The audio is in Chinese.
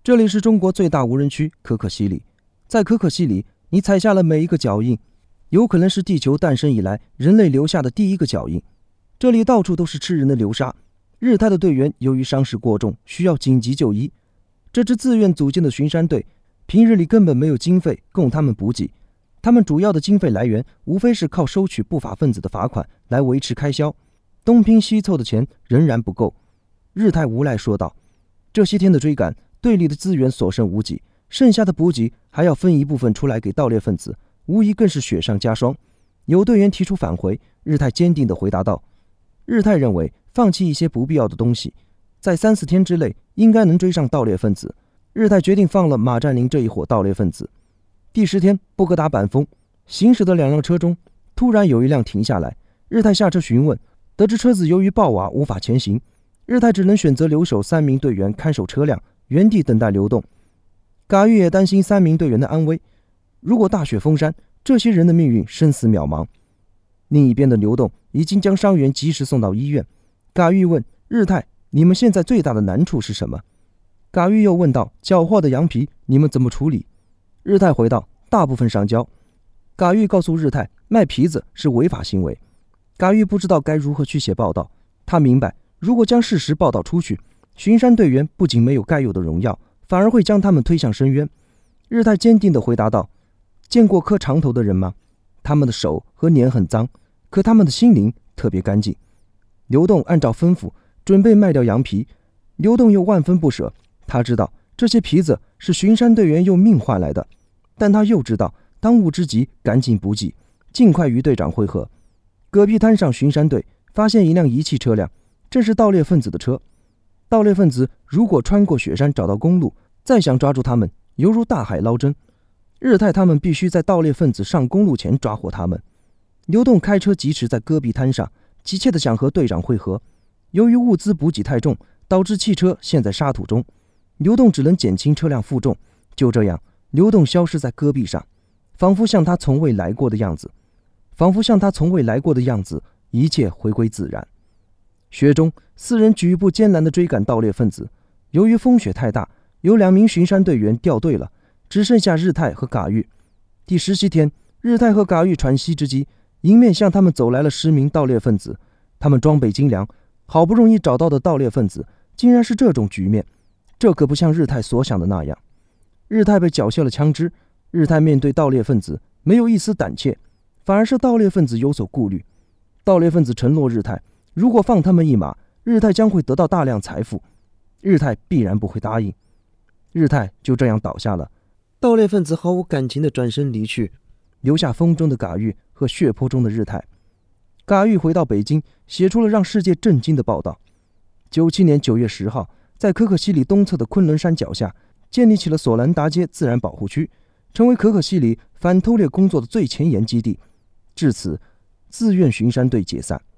这里是中国最大无人区可可西里，在可可西里，你踩下了每一个脚印，有可能是地球诞生以来人类留下的第一个脚印。这里到处都是吃人的流沙。日泰的队员由于伤势过重，需要紧急就医。这支自愿组建的巡山队，平日里根本没有经费供他们补给，他们主要的经费来源无非是靠收取不法分子的罚款来维持开销，东拼西凑的钱仍然不够。日泰无奈说道：“这些天的追赶，队里的资源所剩无几，剩下的补给还要分一部分出来给盗猎分子，无疑更是雪上加霜。”有队员提出返回，日泰坚定地回答道：“日泰认为放弃一些不必要的东西，在3-4天之内应该能追上盗猎分子。”日泰决定放了马占林这一伙盗猎分子。第10天，布格达板峰行驶的2辆车中，突然有一辆停下来。日泰下车询问，得知车子由于爆瓦无法前行，日泰只能选择留守3名队员看守车辆，原地等待流动。嘎玉也担心3名队员的安危，如果大雪封山，这些人的命运生死渺茫。另一边的流动已经将伤员及时送到医院。嘎玉问日泰：“你们现在最大的难处是什么？”嘎玉又问道：“缴获的羊皮你们怎么处理？”日泰回道：“大部分上交。”嘎玉告诉日泰，卖皮子是违法行为。嘎玉不知道该如何去写报道，他明白，如果将事实报道出去，巡山队员不仅没有该有的荣耀，反而会将他们推向深渊。日泰坚定地回答道：“见过磕长头的人吗？他们的手和脸很脏，可他们的心灵特别干净。”刘栋按照吩咐准备卖掉羊皮，刘栋又万分不舍。他知道这些皮子是巡山队员用命换来的，但他又知道当务之急赶紧补给，尽快与队长会合。戈壁滩上，巡山队发现一辆遗弃车辆，正是盗猎分子的车。盗猎分子如果穿过雪山找到公路，再想抓住他们，犹如大海捞针。日泰他们必须在盗猎分子上公路前抓获他们。刘栋开车疾驰在戈壁滩上，急切地想和队长会合。由于物资补给太重，导致汽车陷在沙土中，刘栋只能减轻车辆负重。就这样，刘栋消失在戈壁上，仿佛像他从未来过的样子。一切回归自然。雪中，4人举步艰难地追赶盗猎分子。由于风雪太大，有2名巡山队员掉队了，只剩下日泰和嘎玉。第17天，日泰和嘎玉喘息之机，迎面向他们走来了10名盗猎分子。他们装备精良，好不容易找到的盗猎分子竟然是这种局面，这可不像日泰所想的那样。日泰被缴械了枪支，日泰面对盗猎分子没有一丝胆怯，反而是盗猎分子有所顾虑。盗猎分子承诺日泰，如果放他们一马，日泰将会得到大量财富。日泰必然不会答应。日泰就这样倒下了。盗猎分子毫无感情地转身离去，留下风中的嘎玉和血泊中的日泰。嘎玉回到北京，写出了让世界震惊的报道。97年9月10号，在可可西里东侧的昆仑山脚下，建立起了索兰达街自然保护区，成为可可西里反偷猎工作的最前沿基地。至此，自愿巡山队解散。